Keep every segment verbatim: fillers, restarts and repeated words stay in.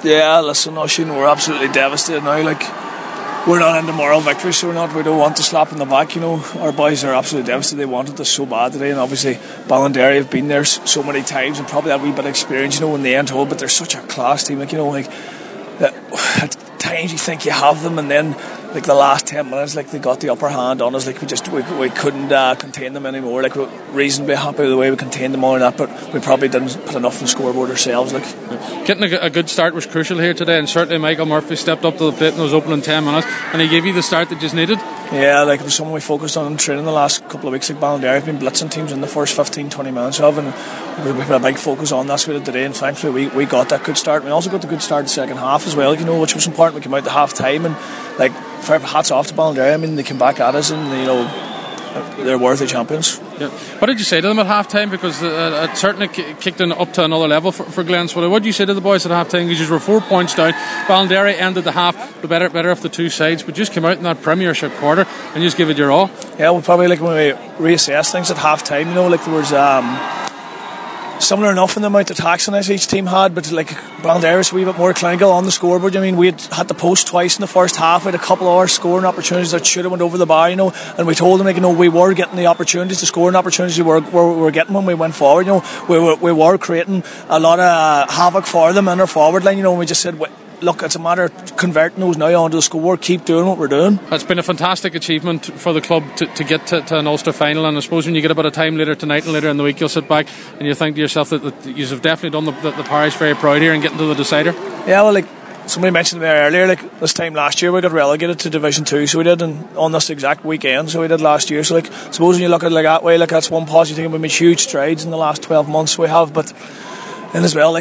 Yeah, listen, Oisín, we're absolutely devastated now. Like, we're not into moral victory, so we're not. We don't want to slap in the back. You know, our boys are absolutely devastated. They wanted us so bad today, and obviously Ballinderry have been there so many times and probably have a wee bit of experience, you know, in the end hold. But they're such a class team, like, you know, like that, at times you think you have them, and then like the last ten minutes, like they got the upper hand on us. Like we just we, we couldn't uh, contain them anymore. Like we're reasonably happy with the way we contained them all and that, but we probably didn't put enough on the scoreboard ourselves. Like getting a, a good start was crucial here today, and certainly Michael Murphy stepped up to the plate in those opening ten minutes, and he gave you the start that you just needed. Yeah, like it was something we focused on in training the last couple of weeks. Like Ballinderry have been blitzing teams in the first fifteen to twenty minutes of, and we had a big focus on that's what we did today, and thankfully we, we got that good start. We also got the good start in the second half as well, you know, which was important. We came out to half time, and like fair hats off to Ballinderry. I mean, they came back at us, and you know, they're worthy champions. Yeah. What did you say to them at half time? Because uh, it certainly k- kicked in up to another level for, for Glenswilly. What did you say to the boys at half time? Because you were four points down. Ballinderry ended the half the better better of the two sides, but just came out in that Premiership quarter and just give it your all. Yeah, well, probably like when we reassess things at half time, you know, like there was um similar enough in the amount of taxing as each team had, but like Ballinderry was a wee bit more clinical on the scoreboard. I mean, we had had the post twice in the first half. We had a couple of our scoring opportunities that should have went over the bar, you know, and we told them, like, you know, we were getting the opportunities, the scoring opportunities we were, were, we were getting when we went forward. You know, we were, we were creating a lot of uh, havoc for them in our forward line, you know, and we just said, look, it's a matter of converting those now onto the scoreboard, keep doing what we're doing. It's been a fantastic achievement for the club to, to get to, to an Ulster final, and I suppose when you get a bit of time later tonight and later in the week, you'll sit back and you think to yourself that, that you have definitely done the, the, the parish very proud here and getting to the decider. Yeah, well, like somebody mentioned there earlier, like this time last year we got relegated to Division two, so we did, and on this exact weekend, so we did last year. So like, suppose when you look at it like that way, like that's one positive thing. We've made huge strides in the last twelve months we have, but and as well, like,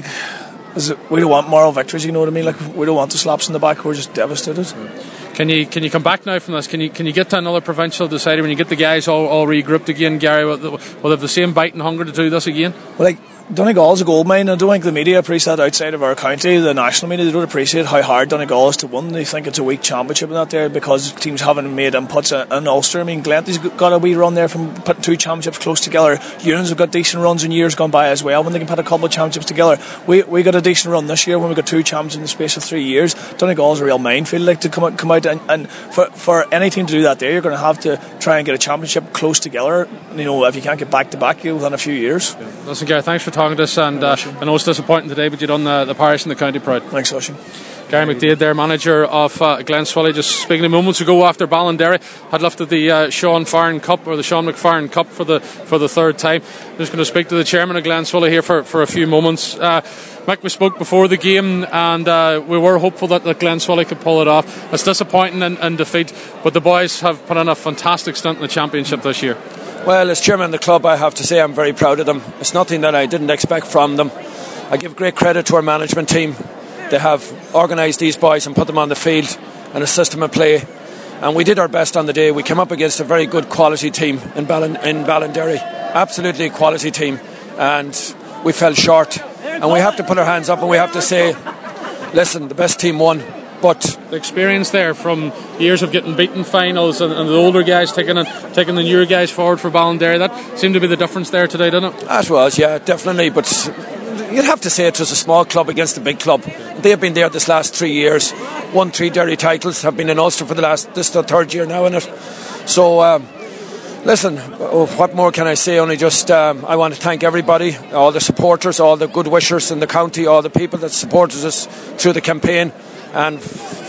we don't want moral victories, you know what I mean? Like, we don't want the slaps in the back. We're just devastated. Can you can you come back now from this? Can you can you get to another provincial decider when you get the guys all, all regrouped again, Gary? Will they have the same bite and hunger to do this again? Well, like, Donegal's a gold mine. I don't think the media appreciate that outside of our county. The national media, they don't appreciate how hard Donegal is to win. They think it's a weak championship in that there because teams haven't made inputs in Ulster. I mean, Glenty's got a wee run there from putting two championships close together. Union's have got decent runs in years gone by as well when they can put a couple of championships together. We we got a decent run this year when we got two champions in the space of three years. Donegal's a real minefield, like, to come out, come out and, and for, for any team to do that there, you're going to have to try and get a championship close together. You know, if you can't get back to back within a few years. Yeah. Listen, Gary, thanks for talking to us, and uh, I know it's disappointing today, but you've done the, the parish and the county proud. Thanks, Oisín. Gary McDaid there, manager of uh, Glenswilly, just speaking moments ago after Ballinderry had lifted the uh, Sean Farren Cup, or the Sean McFarren Cup, for the for the third time. I'm just going to speak to the chairman of Glenswilly here for, for a few moments. Uh, Mick, we spoke before the game, and uh, we were hopeful that, that Glenswilly could pull it off. It's disappointing in, in defeat, but the boys have put in a fantastic stunt in the championship this year. Well, as chairman of the club, I have to say I'm very proud of them. It's nothing that I didn't expect from them. I give great credit to our management team. They have organised these boys and put them on the field and a system of play, and we did our best on the day. We came up against a very good quality team in, Ballin- in Ballinderry, absolutely a quality team, and we fell short, and we have to put our hands up and we have to say, listen, the best team won. But the experience there from years of getting beaten finals, and, and the older guys taking it, taking the newer guys forward for Ballinderry, that seemed to be the difference there today, didn't it? That was, yeah, definitely. But you'd have to say it was a small club against a big club. They've been there this last three years, won three Derry titles, have been in Ulster for the last, this is the third year now in it. So um, listen, what more can I say? Only just um, I want to thank everybody, all the supporters, all the good wishers in the county, all the people that supported us through the campaign. And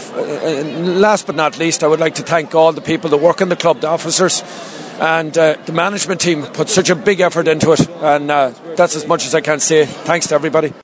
last but not least, I would like to thank all the people that work in the club, the officers, and uh, the management team put such a big effort into it, and uh, that's as much as I can say. Thanks to everybody.